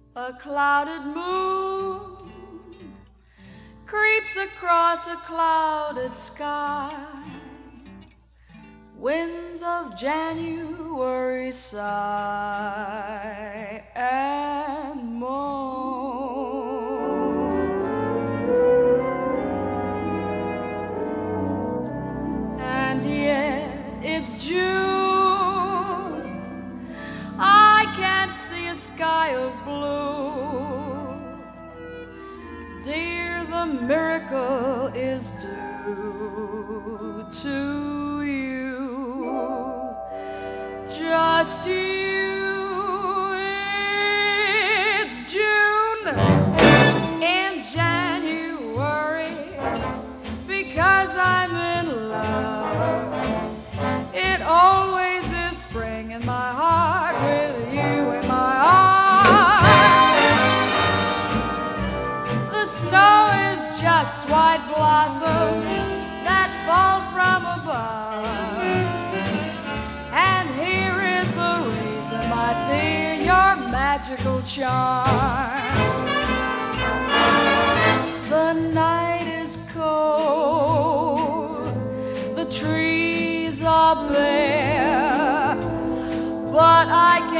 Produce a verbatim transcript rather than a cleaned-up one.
A clouded moon creeps across a clouded sky. Winds of January sigh and moan. And yet it's June. I can't see a sky of blue. Dear, the miracle is due to you. Just you. It's June in January because I'm in love. It always is spring in my heart with you in my arms. The snow is just white blossoms that fall from above. And here is the reason, my dear, your magical charms. The night is cold, the trees are bare, but I can't